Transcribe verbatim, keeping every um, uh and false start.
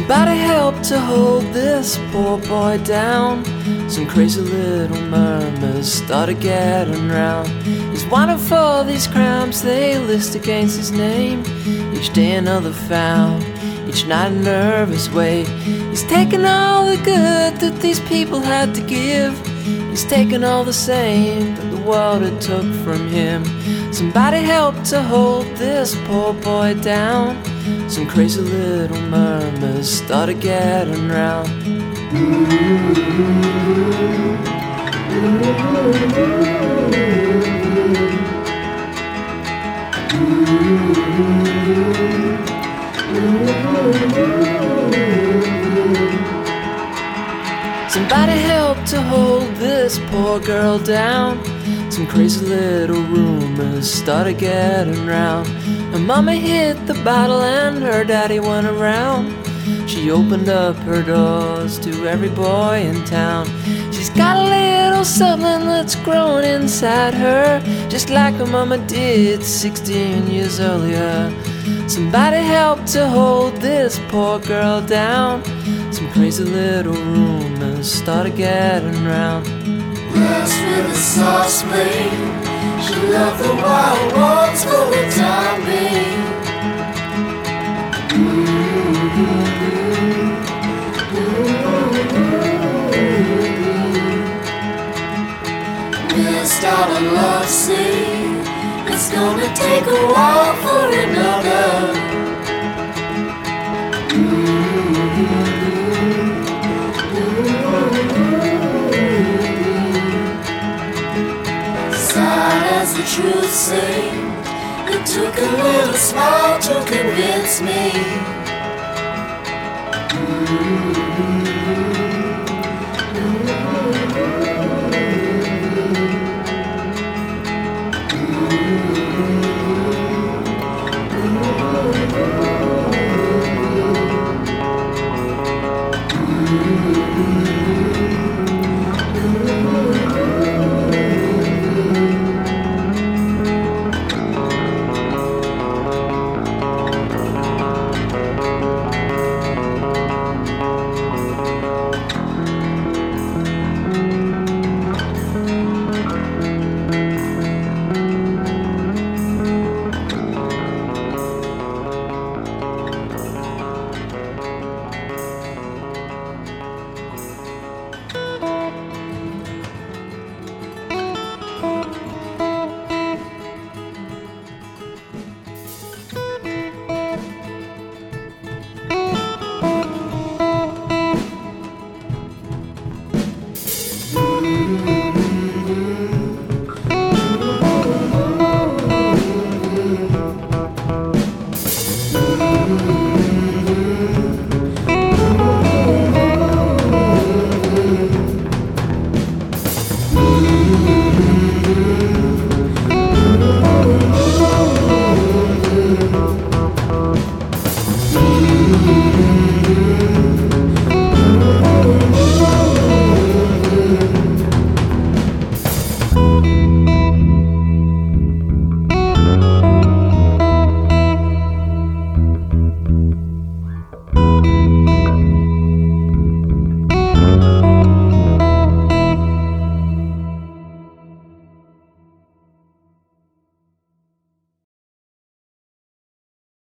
Somebody help to hold this poor boy down. Some crazy little murmurs started getting round. He's wanted for these crimes they list against his name. Each day another found, each night a nervous wait. He's taken all the good that these people had to give. He's taken all the same that the world had took from him. Somebody help to hold this poor boy down. Some crazy little murmurs started getting round. Somebody help to hold this poor girl down. Some crazy little rumors started getting round. Her mama hit the bottle and her daddy went around. She opened up her doors to every boy in town. She's got a little something that's growing inside her, just like her mama did sixteen years earlier. Somebody help to hold this poor girl down. Some crazy little rumors started getting round. Blessed with a soft spring, she loved the wild ones for the time being. Missed out on love, see, it's gonna take a while for another. Sad as the truth seemed, it took a little smile to convince me.